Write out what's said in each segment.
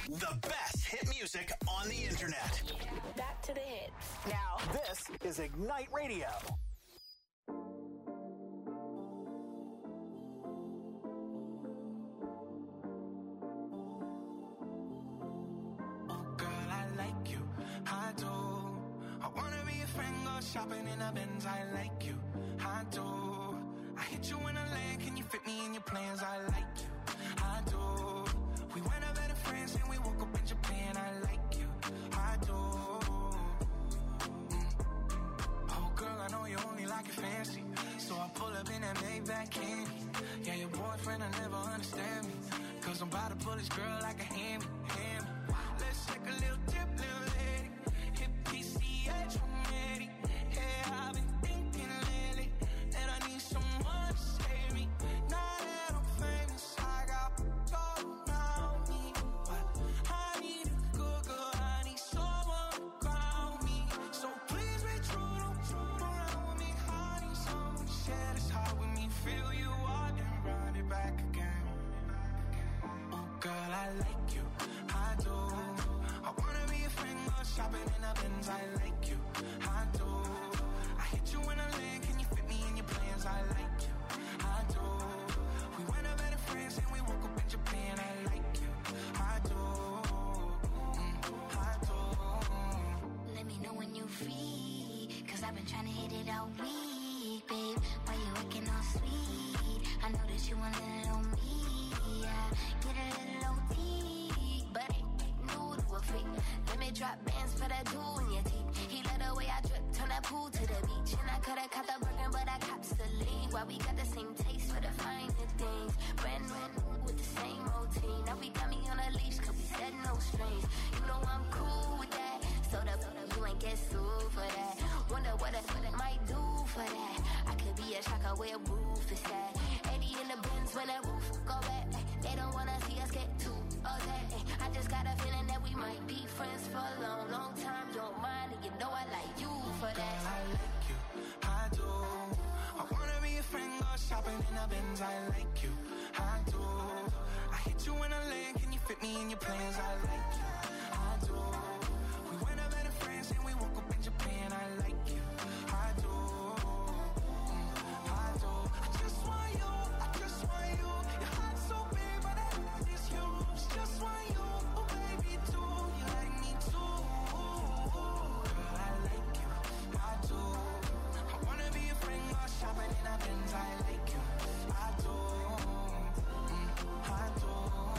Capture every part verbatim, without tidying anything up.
The best hit music on the internet. Back to the hits. Now, this is Ignite Radio. Oh, girl, I like you. I do. I wanna be a friend, go shopping in a Benz. I like you. I do. I hit you in a land. Can you fit me in your plans? I like you. I do. We went a better friends and we woke up in Japan. I like you. I do. Mm. Oh, girl, I know you only like it fancy. So I pull up in that Maybach candy. Yeah, your boyfriend will never understand me. Cause I'm about to pull this girl like a hammy, hammy. Let's take a little dip, little lady. Hit P C H romantic. Yeah, I've been thinking lately that I need someone to save me. Now that I'm famous, I got gold around me. But I need a good girl, I need someone to ground me. So please be true, don't true around with me. I need someone to share this heart with me. Feel you out and run it back again. Oh girl, I like you, I do. I wanna be a friend, go shopping in a Benz. I like you, I do. I hit you in a land, can you fit me in your plans? I like you, I do. We went a better friends and we woke up in Japan. I like you, I do. Mm, I do. Let me know when you free, cause I've been trying to hit it all week, babe. Why you acting all sweet? I know that you want a little me, yeah. Get a little O T, but ain't new to a freak. Let me drop bands for that dude in your teeth. He let the way I drip, turn that pool to the beach. And I could've caught the Birkin, but I cops the lead. Why we got the same taste for the finer things. Brand new with the same routine. Now we got me on a leash, cause we said no strings. You know I'm cool with that. So the you ain't get sued for that. Wonder what I, what I might do for that. I could be a shocker where a roof is at. eighty in the Benz when that roof go back. They don't wanna see us get too upset. I just got a feeling that we might be friends for a long, long time. Don't mind, and you know I like you for that. Girl, I like you, I do. I wanna be a friend, go shopping in a Benz. I like you, I do. I hit you in a land, can you fit me in your plans? I like you, I do. We went a better friends and we woke up in Japan. I like you, I do. Mm, I do. I just want you, I just want you. Your heart's so big, but I love this huge. Just want you, oh baby, too. You like me too. Girl, I like you, I do. I wanna be a friend, go shopping in a Benz. I like you, I do. Mm, I do.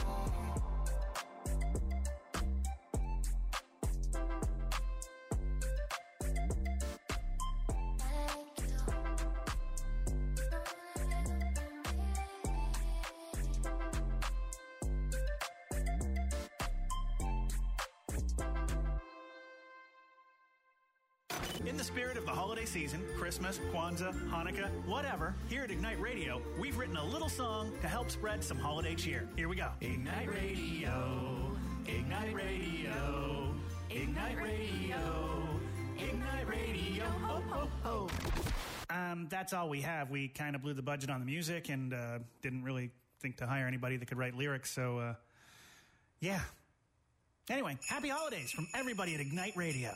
In the spirit of the holiday season, Christmas, Kwanzaa, Hanukkah, whatever, here at Ignite Radio, we've written a little song to help spread some holiday cheer. Here we go. Ignite Radio, Ignite Radio, Ignite Radio, Ignite Radio, ho, ho, ho. Um, that's all we have. We kind of blew the budget on the music and uh, didn't really think to hire anybody that could write lyrics, so, uh, yeah. Anyway, happy holidays from everybody at Ignite Radio.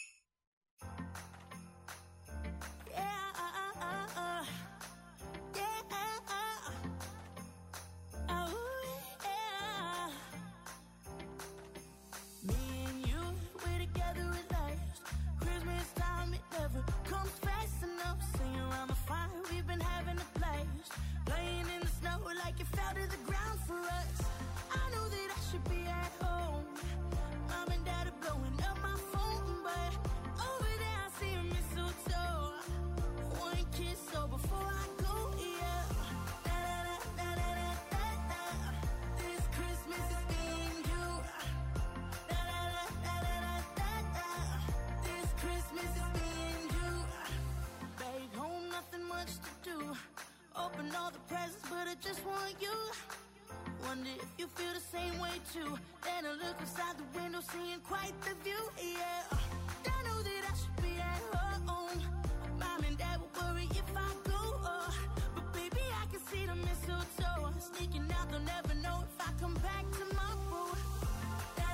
You feel the same way too. Then I look outside the window, seeing quite the view. Yeah, I know that I should be at home. Mom and Dad will worry if I go. Oh, but baby, I can see the mistletoe sneaking out. They'll never know if I come back tomorrow. Da,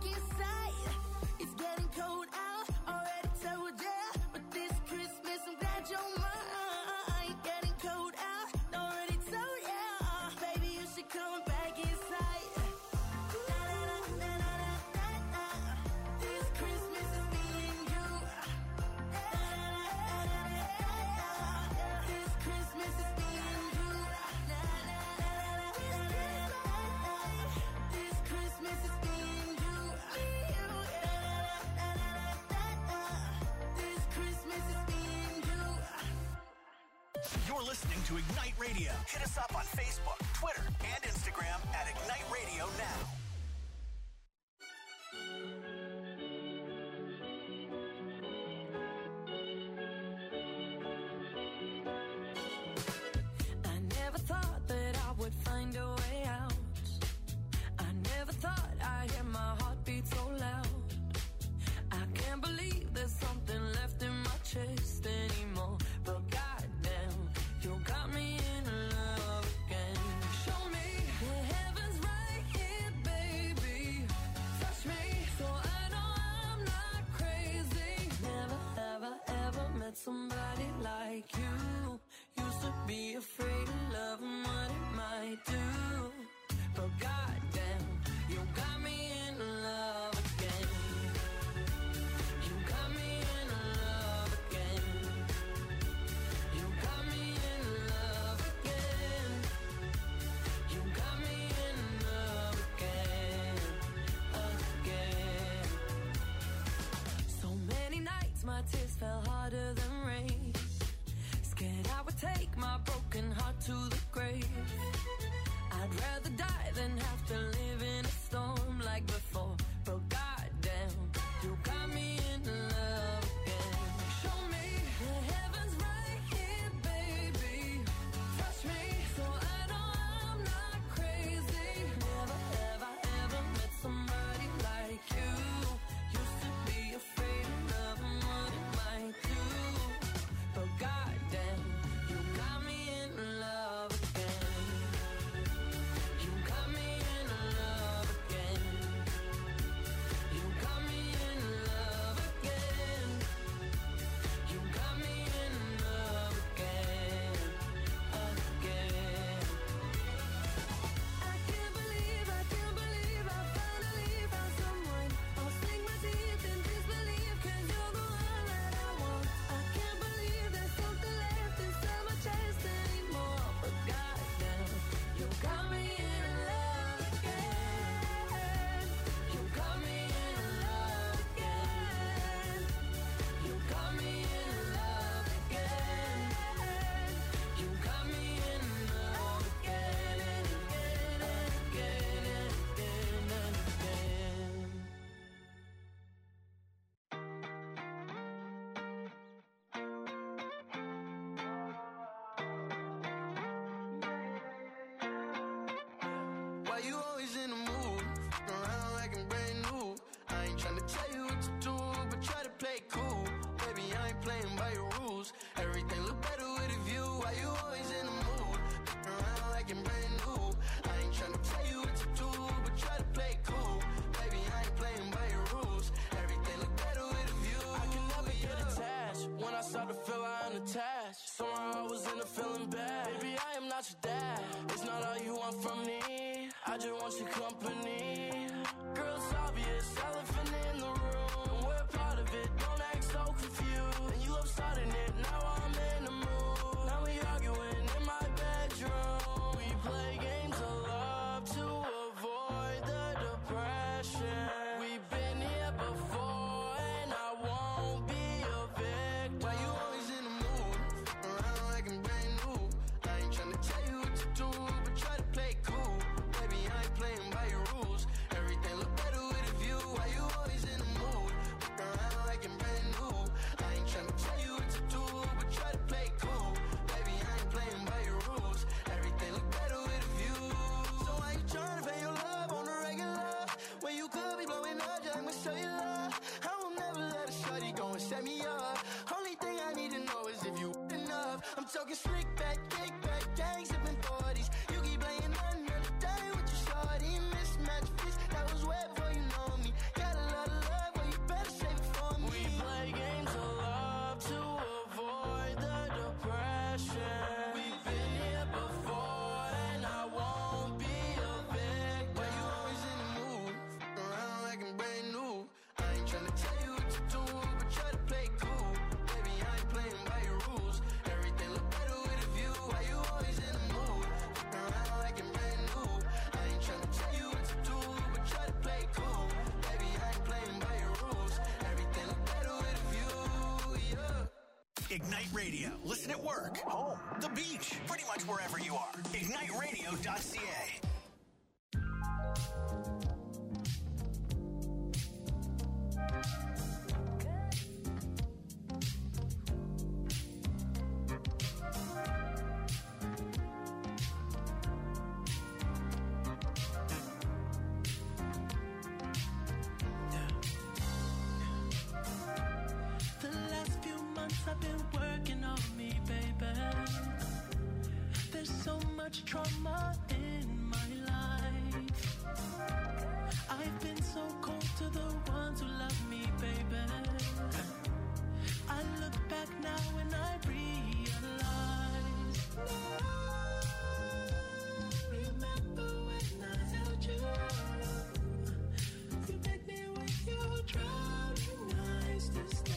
back inside. It's getting cold out, already told ya. But this Christmas, I'm glad you're mine. Getting cold out, already told ya. Baby, you should come back inside. This Christmas is me and you. This Christmas is me and you. This Christmas is me and you. This Christmas is me and you. You're listening to Ignite Radio. Hit us up on Facebook, Twitter, and Instagram at Ignite Radio Now. I never thought that I would find a way out. I never thought I'd hear my heartbeat so loud. I can't believe there's something left in my chest anymore. But goddamn, you got me in love again. Show me the heavens right here, baby. Touch me so I know I'm not crazy. Never, ever, ever met somebody like you. Used to be afraid of love and what it might do. But goddamn, you got me in love again. You got me in love again. You got me in love again. You got me in love again, again. So many nights my tears fell harder than rain. Scared I would take my broken heart to the grave. I'd rather die than have to live in a storm like before. But goddamn, you got me in love again. Show me the heavens right here, baby. Touch me so I know I'm not crazy. Never, ever, ever met somebody like you. Used to be afraid of love and what it might do. But goddamn, you got me in love again. You got me in love again. You got me in love again. You got me in love again, again. I can't believe, I can't believe I finally found someone. I'll sink my teeth in disbelief, 'cause you're the one that I want. I can't believe there's something left inside my chest anymore. But goddamn, you got me in love again. You got me in love again. You got me in love again. You got me in love again and again and again and again and again. Why you always in the mood? Around like I'm brand new. I ain't tryna tell you what to do, but try to play cool. Baby, I ain't playing by your rules. Everything look better with a view. Why you always in the mood? Around like I'm brand new. I ain't tryna tell you what to do, but try to play cool. Baby, I ain't playing by your rules. Everything look better with a view. I can never get attached. When I start to feel I unattached, somehow I was in a feeling bad. Baby, I am not your dad. It's not all you want from me. I just want your company. Girl, it's obvious, elephant in the room. We're part of it, don't act so confused. And you love starting it, now I'm in the mood. Now we arguing in my bedroom. We play games of love to avoid the depression. We've been here before, and I won't be a victim. Why you always in the mood? Around like I'm brand new. I ain't tryna tell you what to do, but try to play cool. Baby, I ain't playing by your rules. Everything look better with a view. Why you always in the mood? Around like I'm brand new. I ain't tryna tell you what to do, but try to play cool. Baby, I ain't playing by your rules. Everything look better with a view. So why you tryna pay your love on the regular? When you could be blowing up, just I'ma show you love. I will never let a shorty go and set me up. Only thing I need to know is if you enough. I'm talking slick back, kick back, gang sipping forties. You keep playing under the day with your shorty. Mismatch fish, that was wet before you know me. Ignite Radio. Listen at work, home, the beach, pretty much wherever you are. ignite radio dot c a. I've been working on me, baby. There's so much trauma in my life. I've been so cold to the ones who love me, baby. I look back now and I realize. Remember when I held you? You begged me with your drowning eyes to stay.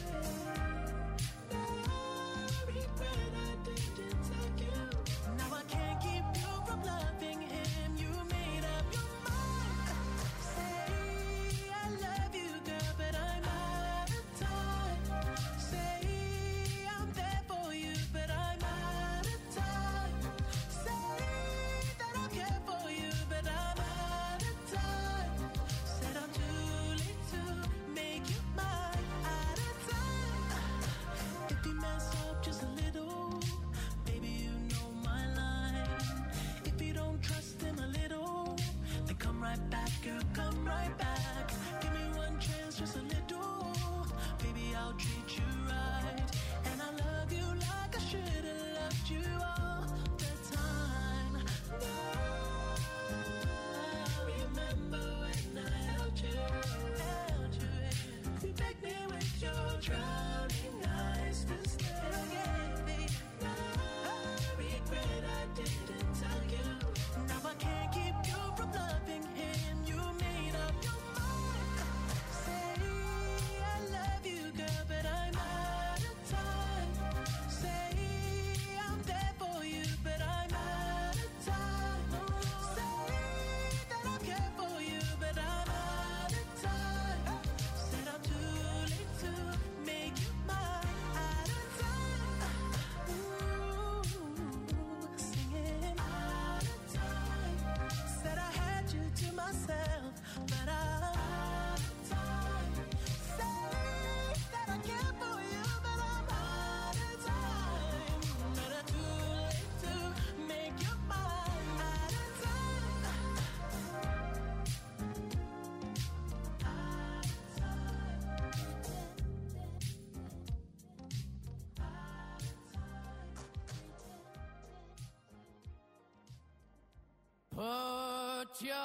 Put your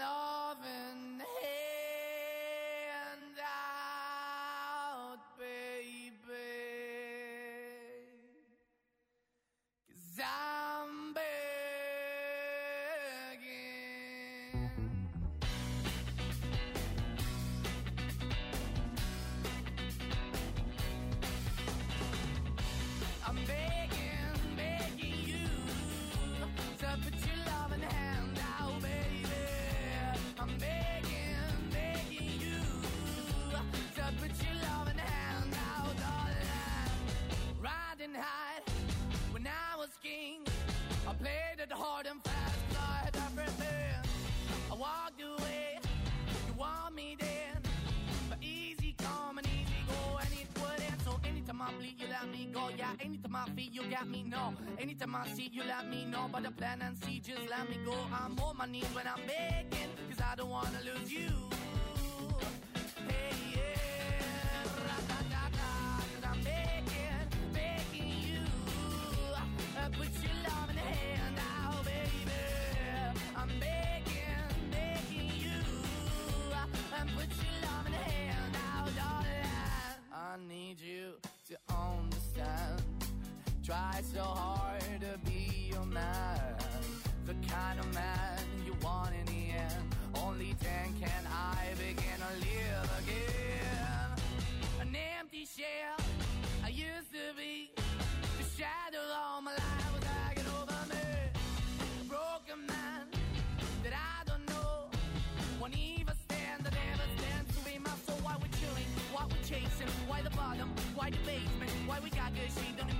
loving hand out, baby, 'cause I'm begging. I'm begging, begging you to put your loving hand out, baby. I'm begging, begging you to put your loving hand out, darling. Riding high when I was king, I played it hard and fast, I had everything. I walked away, you want me then, but easy come and easy go, and it wouldn't. So anytime I bleed, you let me go. Yeah, anytime I feel, you got me, no. Anytime I see, you let me know. But the plan and see, just let me go. I'm on my knees when I'm begging, 'cause I don't wanna lose you. Hey, yeah, ra-da-da-da, 'cause I'm begging, begging you, uh, put your love in the hand out, baby. I'm begging, begging you, uh, and put your love in the hand out, darling. I need you to understand. Try so hard to be your man, the kind of man you want in the end. Only then can I begin to live again. An empty shell I used to be, the shadow all my life was hanging over me. A broken man that I don't know, won't even stand, that never stands to be my soul. Why we're chilling, why we're chasing, why the bottom, why the basement, why we got good, she don't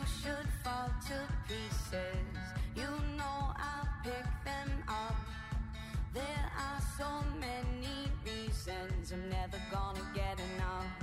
should fall to pieces, you know I'll pick them up. There are so many reasons I'm never gonna get enough.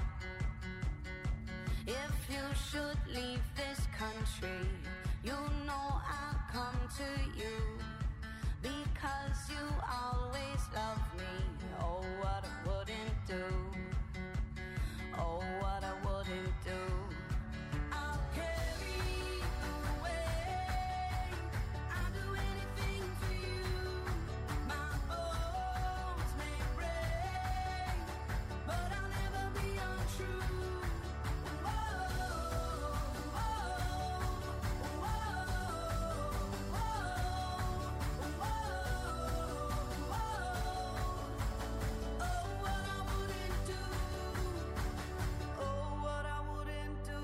If you should leave this country, you know I'll come to you, because you always love me. Oh, what I wouldn't do. Oh, what I wouldn't do. I'll carry you away. I'll do anything for you. My bones may break, but I'll never be untrue. Whoa, whoa, whoa, whoa, whoa, whoa. Oh, what I wouldn't do. Oh, what I wouldn't do.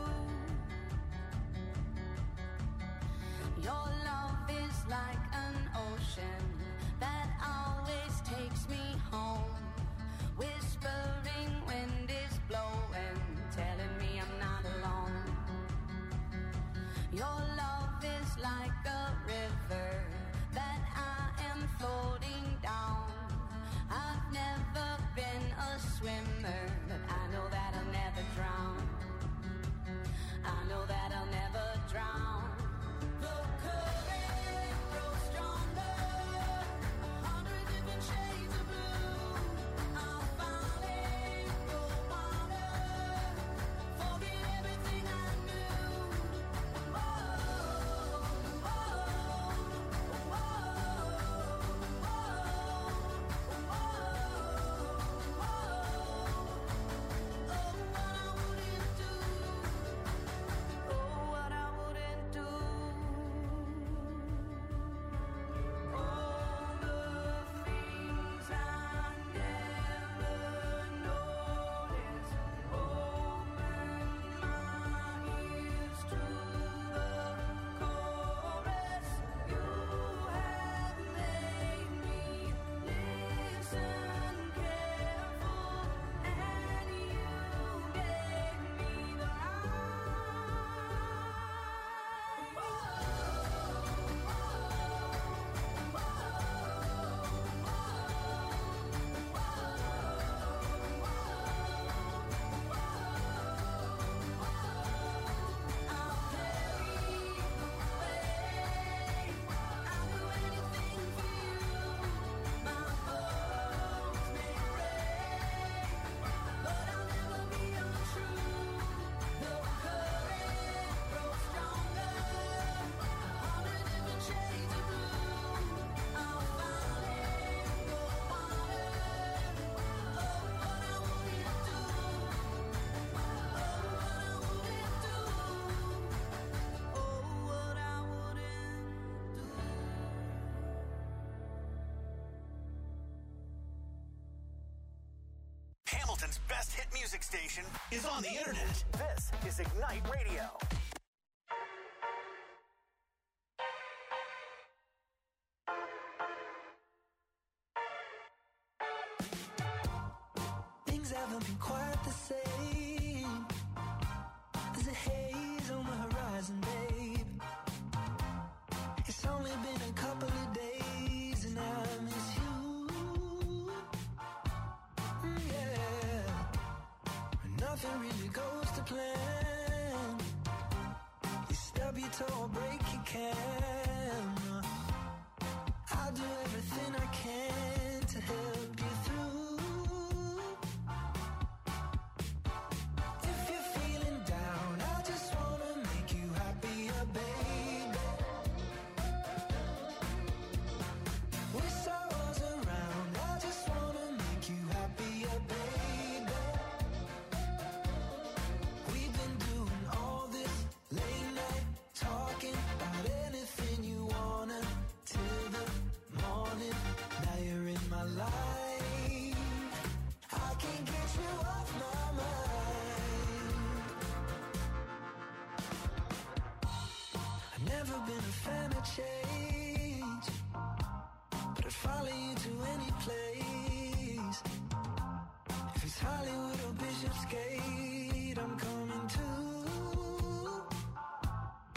Your love is like an ocean that always takes me home. Whispering wind is blowing, telling me I'm not alone. Your love is like a river that I am floating down. I've never been a swimmer, but I know that I'll never drown. I know that I'll never drown. The current grows stronger, a hundred different shades of blue. I'll finally go water, forget everything I knew. Whoa, whoa, whoa, whoa, Oh, what I wouldn't do. Oh, what I wouldn't do. All the things I never noticed. Open my ears to the chorus. You have made me listen careful, and you gave me the Hamilton's best hit music station is on the internet. This is Ignite Radio. Things haven't been quite the same. There's a haze on the horizon, babe. It's only been a couple of days and I miss you. Mm, yeah. Nothing really goes to plan. You stub your toe or break your camera. I'll do everything I can to help you through. If you're feeling down, I just wanna make you happier, baby. Wish I was around, I just wanna make you happier, baby. We've been doing all this late night talking about anything you wanna till the morning. Now you're in my life. I can't get you off my mind. I've never been a fan of change, but I'd follow you to any place. If it's Hollywood or Bishopsgate, I'm coming too.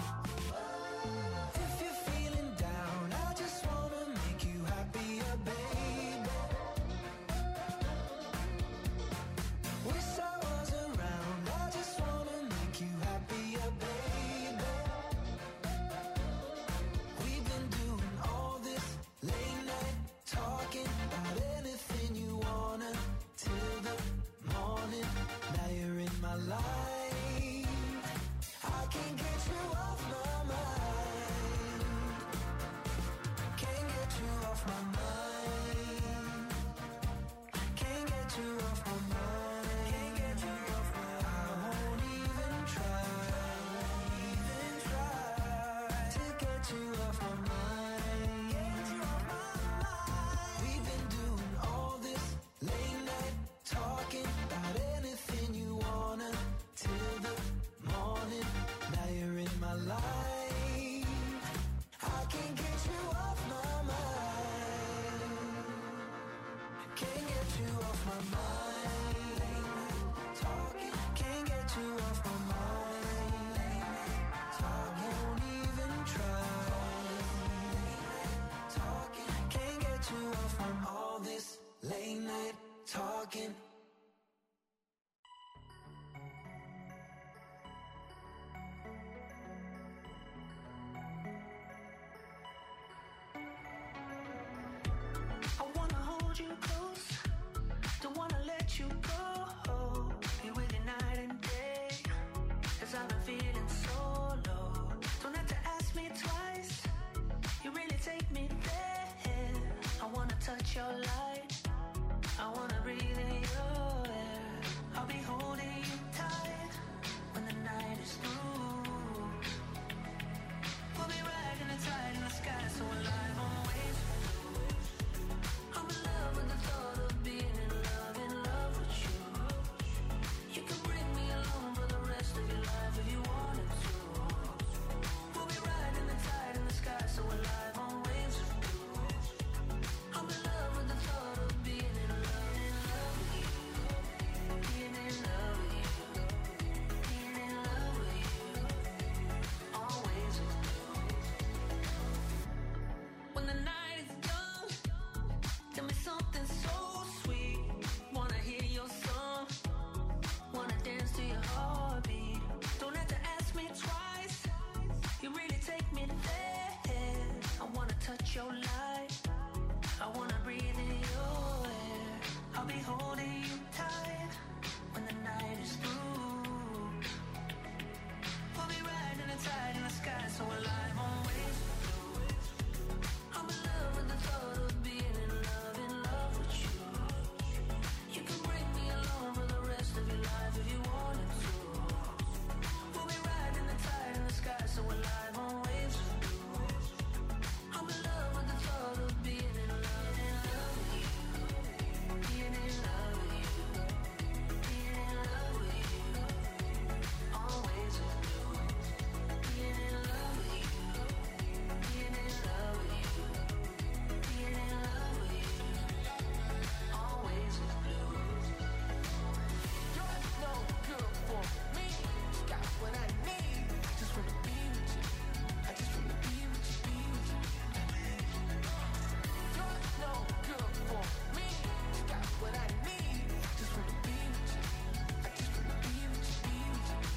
Can't get you off my mind. Talking, can't get you off my mind. Talking, won't even try. Talking, can't get you off from all this late night talking. I wanna hold you close, don't wanna let you go. Be with you night and day, cause I've been feeling so low. Don't have to ask me twice, you really take me there. I wanna touch your light, I wanna breathe in your air. I'll be holding you tight when the night is through. We'll be riding the tide in the sky, so alive on waves. I'm in love with the thought of being in love, in love with you. You can bring me along for the rest of your life if you wanted to. We'll be riding the tide in the sky, so alive on waves of blue. I'm in love with the thought of being in love, in love with you. Being in love with you. Being in love with you. Always with you. When the night is young, tell me something so sweet. Wanna hear your song, wanna dance to your heartbeat. Don't have to ask me twice, you really take me there. I wanna touch your light, I wanna breathe in your air. I'll be holding you tight when the night is through. We'll be riding the tide in the sky, so alive on waves. I'm in love with the thought of being in love, in love with you. You can bring me along for the rest of your life if you wanted to. We'll be riding the tide in the sky, so alive on waves of blue. I'm in love with the thought of being in love, in love with you. Being in love with you. Being in love with you. Always with you. Being in love with you. Being in love with you. Being in love with you. Always with blue. You're no good for me. Got what I need. Just wanna be with you. I just wanna be with you, be with you. You're no good for me. Got what I need. Just wanna be with you. I just wanna be with you, be with you.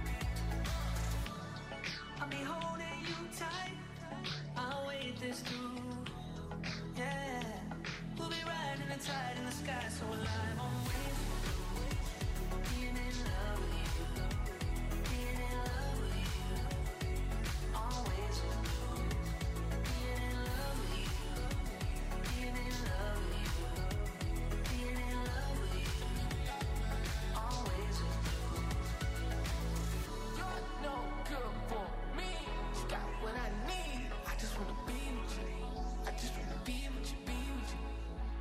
I'll be holding you tight. I'll wait this through. Yeah. We'll be riding the tide in the sky, so alive on waves. Being in love with you. Being in love with you. Always with you. Being in love with you. Being in love with you. Being in love with you. Always with you. You're no good for me. You got what I need. I just wanna be with you. I just wanna be with you, be with you.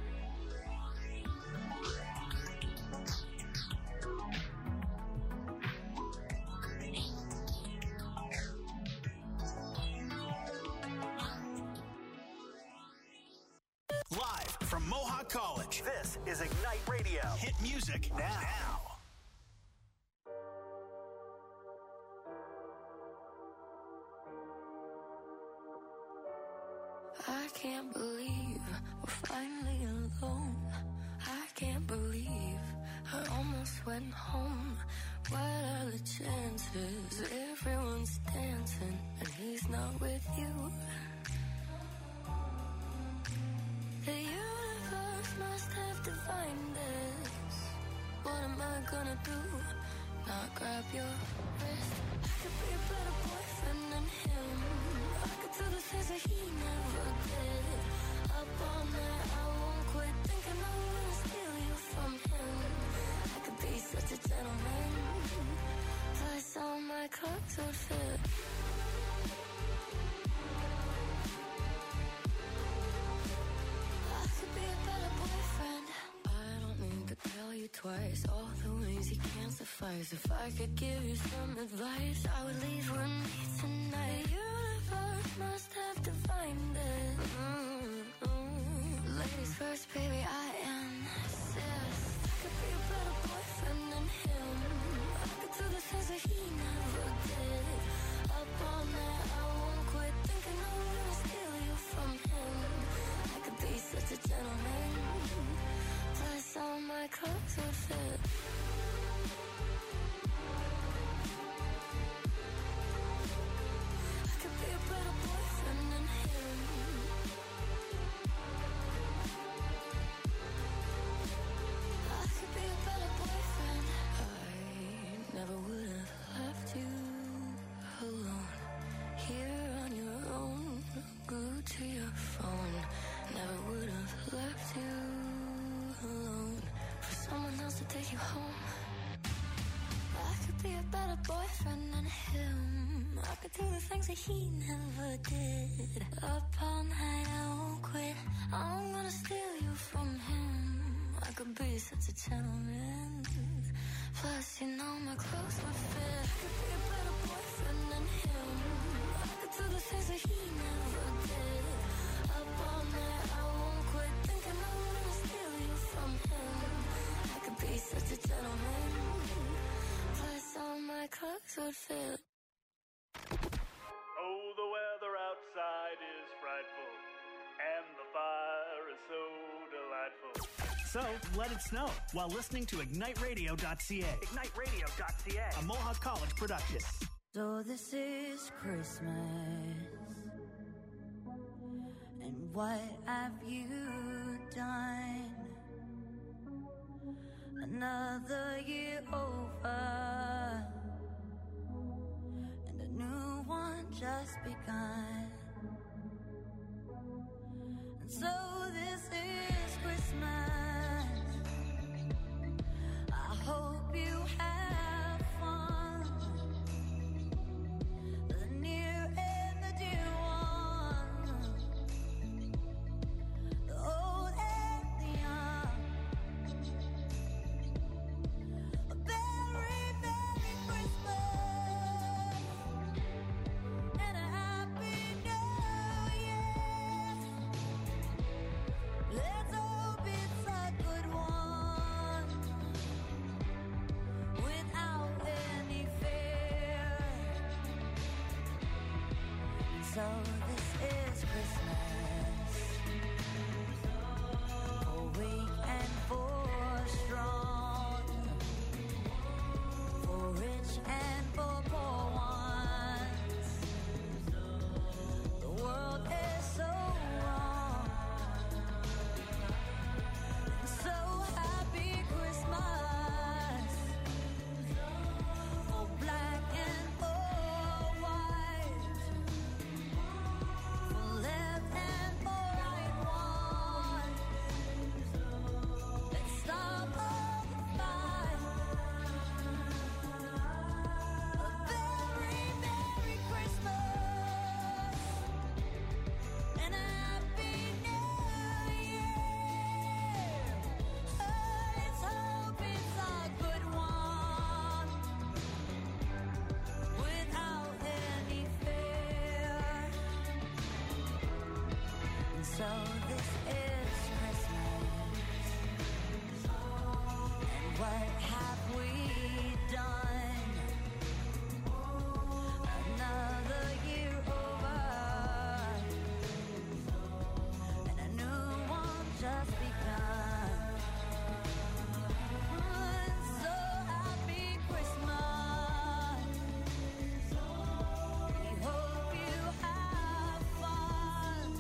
Live from Mohawk College, this is Ignite Radio. Hit music now. I can't believe we're finally alone. I can't believe I almost went home. What are the chances? Everyone's dancing and he's not with you. The universe must have divined this. What am I gonna do? Not grab your wrist. I could be a better boyfriend than him. I could do the things that he never did. Up all night, I won't quit thinking I'm gonna steal you from him. I could be such a gentleman. Plus all my clothes would fit. I could be a better boyfriend. I don't need to tell you twice all the ways he can't suffice. If I could give you some advice, I would leave with me tonight. The universe must have divined it. Mm-hmm. Ladies first, baby, I am home. I could be a better boyfriend than him. I could do the things that he never did. Up all night, I won't quit. I'm gonna steal you from him. I could be such a gentleman. Plus, you know my clothes would fit. I could be a better boyfriend than him. I could do the things that he never did. Up all night, I won't quit. Thinking I'm gonna steal you from him. I could be such a gentleman. Plus, all my clothes would fit. Oh, the weather outside is frightful, and the fire is so delightful. So, let it snow while listening to ignite radio dot c a. ignite radio dot c a, a Mohawk College production. So this is Christmas, and what have you done? Another year over, and a new one just begun. And so this is Christmas. I hope you have fun. The near and the dear ones, the old and the young. A very, very Christmas and a happy new year. Let's hope it's a good one without any fear. So this is Christmas, for weak and for strong, for rich and for poor ones. The world is so wrong. So happy Christmas, for black and for white, for left and for right ones. Let's stop all the fight. A very, very Christmas and a happy new year. Let's hope it's a good one without any fear. And so this is Christmas. And what have we done? Another year over, and a new one just begun. So happy Christmas. We hope you have fun.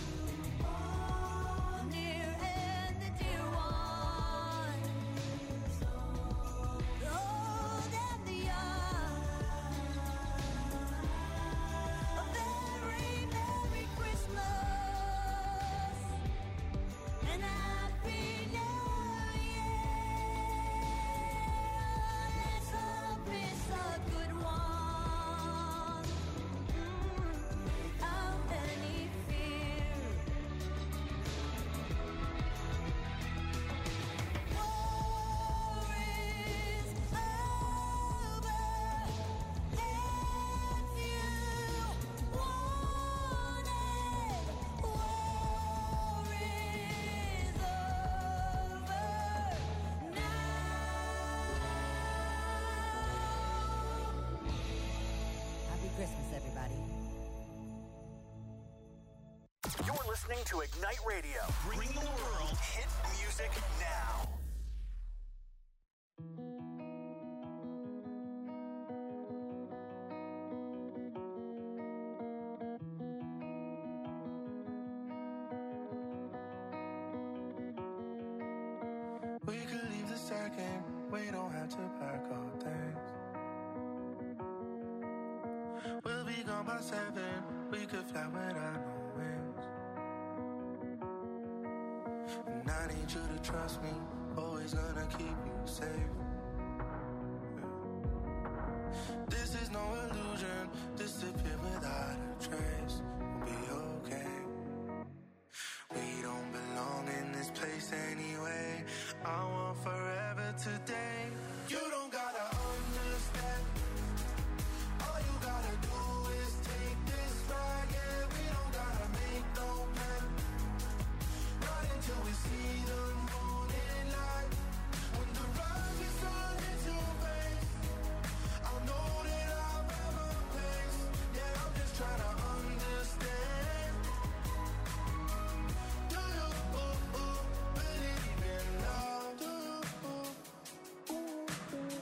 The near and the dear ones, the old and the young. A very, very Christmas and a happy new year. Let's hope it's a good one, without any fear. War is over, if you want it. War is over now. Happy Christmas, everybody. You're listening to Ignite Radio, bringing the world hit music now. We could leave the second, we don't have to pack all things. We'll be gone by seven, we could fly without no wings. And I need you to trust me, always gonna keep you safe. This is no illusion, disappear without a trace. We'll be okay. We don't belong in this place anyway. I want forever today. You don't gotta understand. All you gotta do is take this ride. Yeah, we don't gotta make no plan. Not until we see the morning light. When the rise is on into your face, I'll know that I've ever place. Yeah, I'm just trying to understand. Do you ooh, ooh, believe in love? Do you ooh, ooh,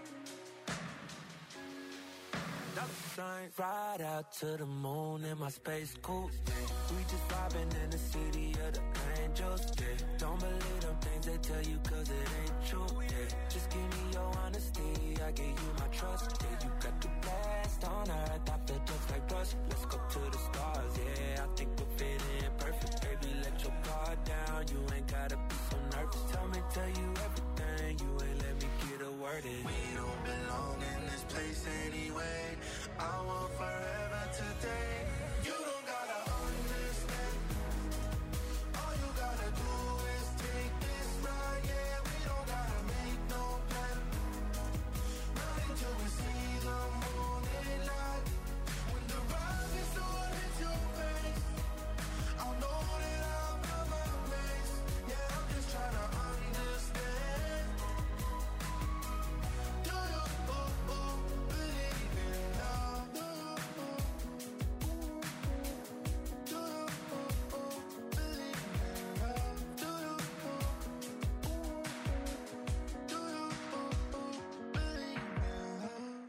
ooh. Ride out to the moon in my space coupe. We just vibing in the city of the angels. Yeah. Don't believe them things they tell you cause it ain't true. Yeah. Just give me your honesty, I give you my trust. Yeah, you got the best on earth, I feel just like rust. Let's go to the stars, yeah, I think we're fitting perfect. Baby, let your guard down, you ain't gotta be so nervous. Tell me, tell you everything, you ain't let me get a word in. We don't belong in this place anyway. I want forever today. You don't gotta understand. All you gotta do is take this ride. Yeah, we don't gotta make no plan. Not until we see the morning light. When the rise is on into your face, I'll know that I've got my place. Yeah, I'm just trying to understand. Do you ooh, ooh, believe in love? Do you ooh, do you ooh, ooh, believe in love? Do you ooh, do you ooh, ooh, believe in love?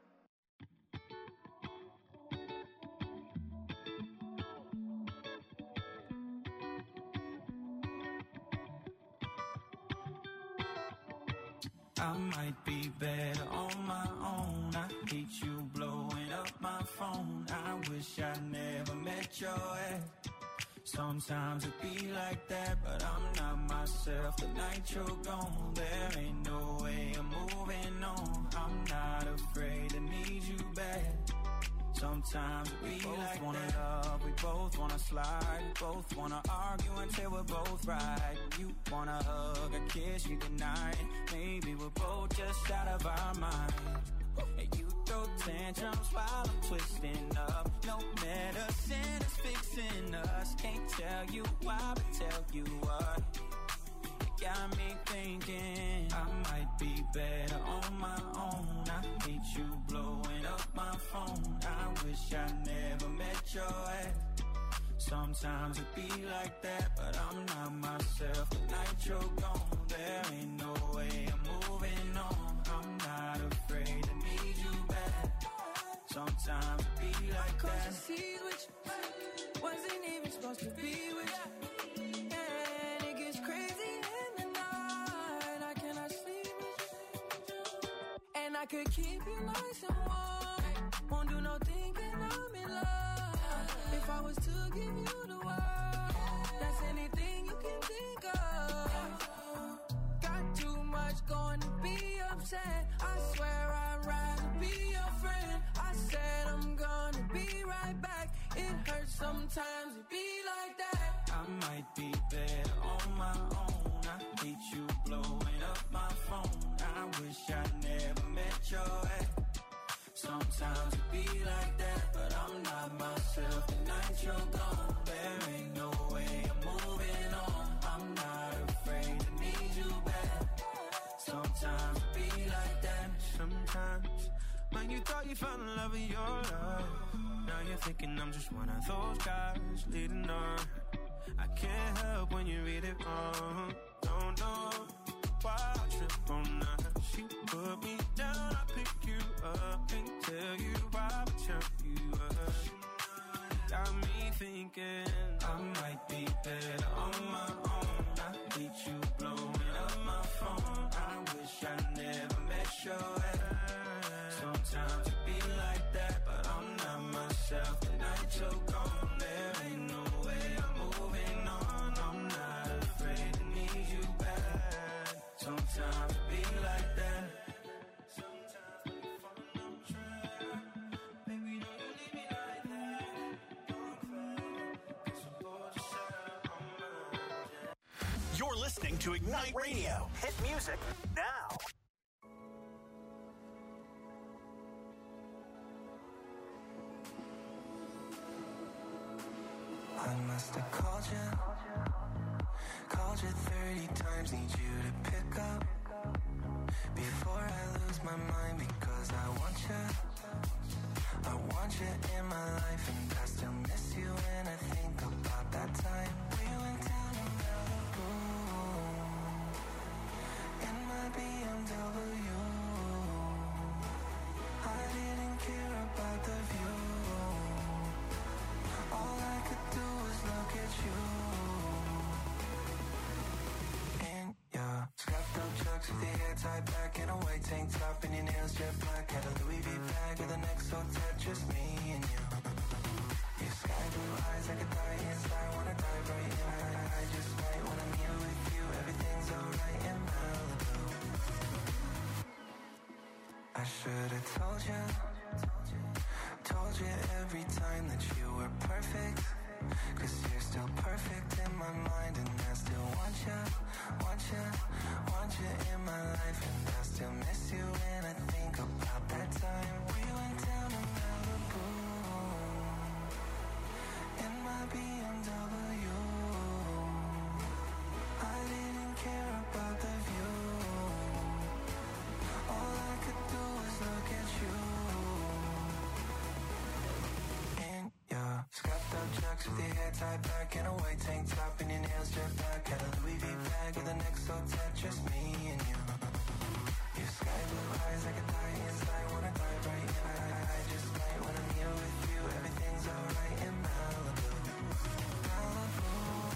I might be better on my own. I hate you blowing up my phone. I wish I never met your ex. Sometimes it be like that, but I'm not myself the night you're gone. There ain't no way I'm moving on. I'm not afraid to need you back. Sometimes we both like wanna that. Love, we both wanna slide, we both wanna argue until we're both right. You wanna hug and kiss you goodnight. Maybe we're both just out of our mind. And you throw tantrums while I'm twisting up. No medicine is fixing us. Can't tell you why, but tell you what. It got me thinking I might be better on my own. I hate you blowing up my phone. I wish I never met your ex. Sometimes it be like that, but I'm not myself the night you're gone. There ain't no way I'm moving on. I'm not afraid to need you back. Sometimes it be like Cross that. the seas with you, wasn't even supposed to be with you. And it gets crazy in the night. I cannot sleep with you. And I could keep you nice and warm. Won't do no thinking I'm in love. If I was to give you the world, that's anything you can think of. Got too much going to be upset. I swear I'd rather be your friend. I said I'm gonna be right back. It hurts sometimes to be like that. I might be better on my own. I hate you blowing up my phone. I wish I never met your ex. Sometimes it be like that, but I'm not myself the night you're gone. There ain't no way I'm moving on. I'm not afraid to need you back. Sometimes it be like that. Sometimes when you thought you found the love of your life, now you're thinking I'm just one of those guys leading on. I can't help when you read it wrong. Don't know why I trip on her. She put me down, I pick you up and tell you why I tell you up. Got me thinking I might be better on my own. I hate you blowing up my phone. I wish I never met your ex. Sometimes it be like that, but I'm not myself the night you're gone. There ain't no way I'm moving on. I'm not afraid to need you back. listening to Ignite Radio. Hit music now. I must have called you, called you thirty times, need you to pick up before I lose my mind, because I want you, I want you in my life, and I still miss you when I think about that time we went down to Malibu in my B M W. I didn't care about the view, all I could do was look at you. In your scuffed up chucks with your hair tied back in a white tank top and your nails jet black, had a Louis V bag with the neck so tight, just me and you. Your sky blue eyes, I could die inside, wanna dive right in. I, I just might when I'm here with you, everything's alright in Malibu. I should've told you, told you every time that you were perfect, cause you're still perfect in my mind, and I still want you, want you, want you in my life, and I still miss you when I think about that time we went down to Malibu in my B M W. I didn't care about the view, all I could do was look at you. In your scuffed up chucks with your hair tied back in a white tank top and your nails jet black, had a Louis V bag with a neck so tight, just me and you. Your sky blue eyes, I could die inside, wanna dive right in. I, I, I just might when I'm here with you, everything's alright in Malibu. Malibu.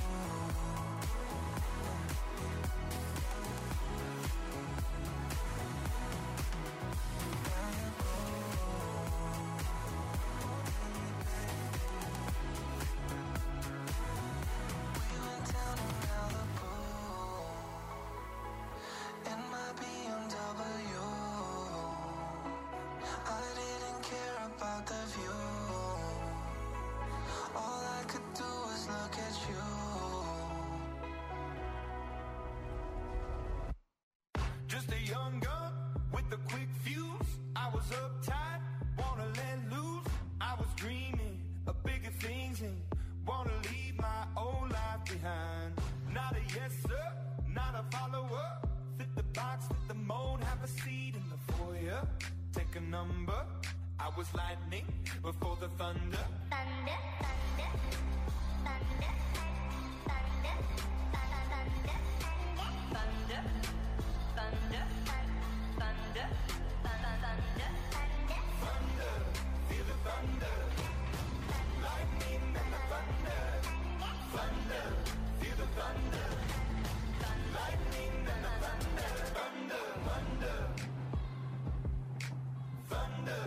Just a young gun with a quick fuse. I was uptight, wanna let loose. I was dreaming of bigger things and wanna leave my old life behind. Not a yes sir, not a follower. Fit the box, fit the mold, have a seat in the foyer. Take a number. I was lightning before the thunder. Thunder, thunder, thunder, thunder, thunder, thunder, thunder, thunder, thunder, thunder, feel the thunder, lightning and the thunder, thunder, feel the thunder, lightning and the thunder, thunder, thunder, thunder.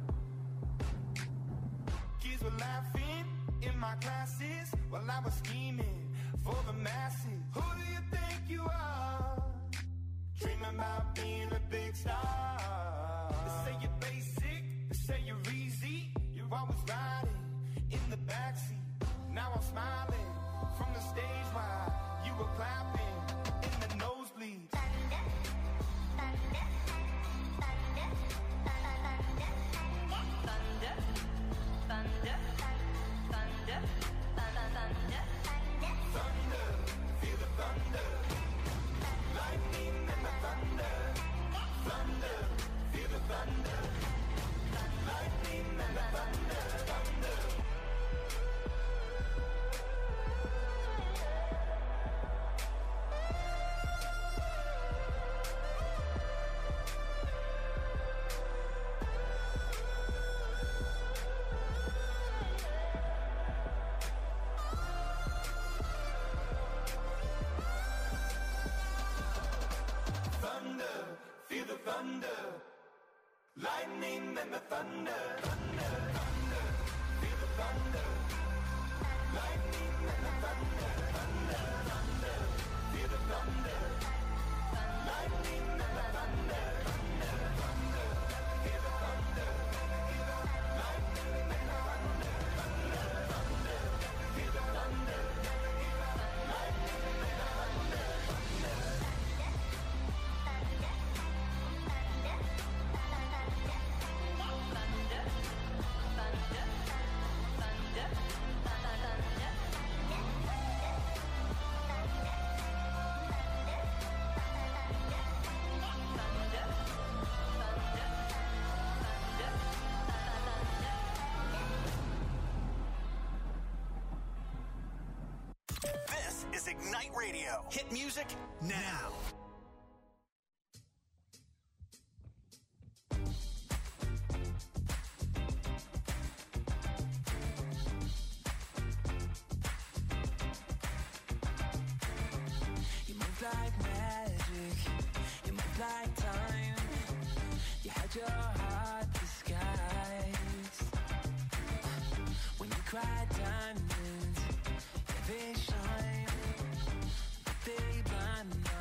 Kids were laughing in my classes while I was scheming for the masses. Who do you think you are? Dreaming about being a big star. They say you're basic, they say you're easy. You're always riding in the backseat. Now I'm smiling from the stage while you were clapping in the nosebleeds. Thunder, thunder, thunder, thunder, thunder, thunder, thunder, thunder, thunder, feel the thunder, lightning and the thunder, thunder, feel the thunder, lightning and the thunder, thunder. Feel the thunder, lightning and the thunder, thunder, thunder. Feel the thunder, lightning and the thunder, thunder, thunder. Feel the thunder, lightning and the thunder, thunder, thunder. Feel the thunder, lightning and the thunder, thunder, thunder. Feel the thunder, lightning and the thunder. Ignite Radio. Hit music now. You move like magic, you move like time. You had your heart disguised. When you cry diamonds, yeah, they shine, but they blind my